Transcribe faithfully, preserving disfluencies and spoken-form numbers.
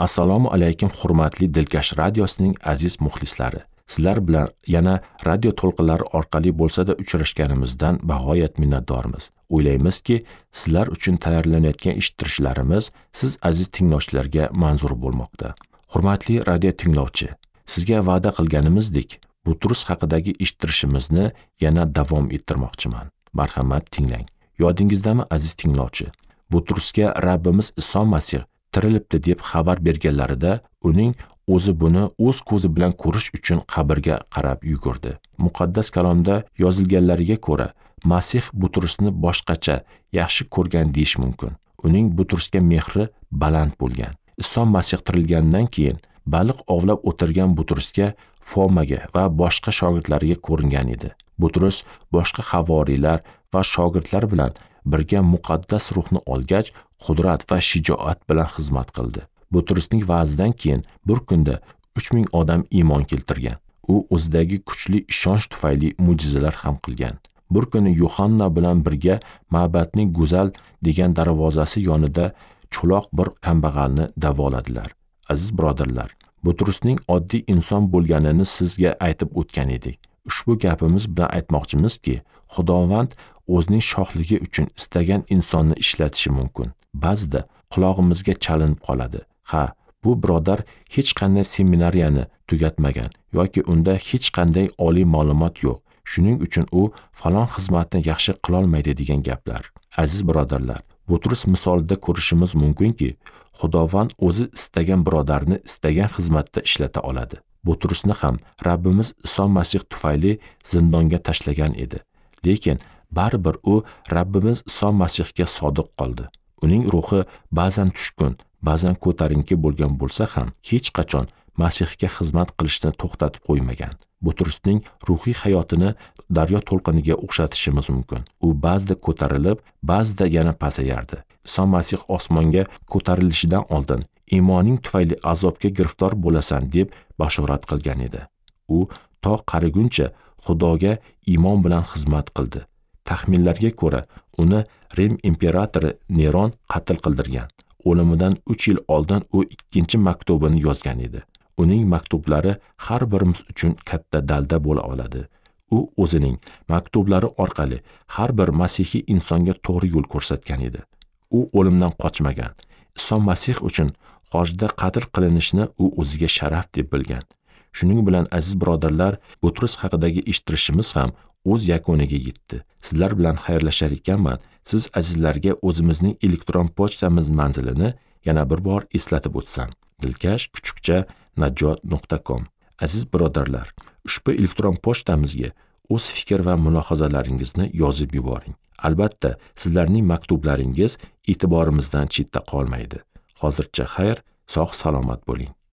Assalomu alaykum hurmatli Dilkash radiosining aziz muxlislari. Sizlar bilan yana radio to'lqinlari orqali bo'lsa-da uchrashganimizdan bag'oyat minnatdormiz. O'ylaymizki, sizlar uchun tayyorlanayotgan eshittirishlarimiz siz aziz tinglovchilarga manzur bo'lmoqda. Hurmatli radio tinglovchi, sizga va'da qilganimizdek, bu turus haqidagi eshittirishimizni yana davom ettirmoqchiman. Marhamat tinglang. Yodingizdami aziz tinglovchi? Bu turusga Rabbimiz Iso Masih tirilibdi deb xabar berganlarida uning o'zi buni o'z ko'zi bilan ko'rish uchun qabrga qarab yugurdi. Muqaddas kalomda yozilganlariga ko'ra, Masih Butrusni boshqacha yaxshi ko'rgan deyish mumkin. Uning Butrusga mehri baland bo'lgan. Iso Masih tirilgandan keyin baliq ovlab o'tirgan Butrusga, Fomaga va boshqa shogirdlariga ko'ringan edi. Butrus boshqa havoriylar va shogirdlar bilan birga muqaddas ruhni olgach, qudrat va shijoat bilan xizmat qildi. Butrusning va'zidan keyin bir kunda uch ming odam iymon keltirgan. U o'zidagi kuchli ishonch tufayli mo'jizalar ham qilgan. Bir kuni Yuhanna bilan birga ma'batning go'zal degan darvozasi yonida cho'loq bir kambag'alni davoladilar. Aziz birodarlar, Butrusning oddiy inson bo'lganini sizga aytib o'tgan edik. Ushbu gapimiz bilan aytmoqchimizki, Xudovand o'zining shohligi uchun istagan insonni ishlatishi mumkin. Ba'zida qulog'imizga chalinib qoladi. Ha, bu birodar hech qanday seminariyani tugatmagan yoki unda hech qanday oliy ma'lumot yo'q. Shuning uchun u falon xizmatni yaxshi qila olmaydi degan gaplar. Aziz birodarlar, Butrus misolida ko'rishimiz mumkinki, Xudovand o'zi istagan birodarni istagan xizmatda ishlata oladi. Butrusni ham Rabbimiz Iso Masih tufayli zindonga tashlagan edi. Lekin baribir u Rabbimiz Iso Masihga sodiq qoldi. Uning ruhi ba'zan tushkun, ba'zan ko'tarinki bo'lgan bo'lsa ham, hech qachon Masihga xizmat qilishni to'xtatib qo'ymagan. Butrusning ruhiy hayotini daryo to'lqiniga o'xshatishimiz mumkin. U ba'zida ko'tarilib, ba'zida yana pasayardi. Iso Masih osmonga ko'tarilishidan oldin iymoning tufayli azobga giriftor bo'lasan deb bashorat qilgan edi. U to qariguncha Xudoga iymon bilan xizmat qildi. Taxminlarga ko'ra, uni Rim imperatori Neron qatl qildirgan. O'limidan uch yil oldin u ikkinchi maktubini yozgan edi. Uning maktublari har birimiz uchun katta dalda bo'la oladi. U o'zining maktublari orqali har bir masihiy insonga to'g'ri yo'l ko'rsatgan edi. U o'limdan qochmagan. Iso Masih uchun hojda qatl qilinishni u o'ziga sharaf deb bilgan. Shuning bilan aziz birodarlar, Butrus haqidagi eshittirishimiz ham o'z yakuniga yetdi. Sizlar bilan xayrlashar ekanman. Siz azizlarga o'zimizning elektron pochtamiz manzilini yana bir bor eslatib o'tsam. dilkash kuchukcha najot nuqta com. Aziz birodarlar, ushbu elektron pochtamizga o'z fikr va mulohazalaringizni yozib yuboring. Albatta, sizlarning maktublaringiz e'tiborimizdan chetda qolmaydi. Hozircha xayr, sog' salomat bo'ling.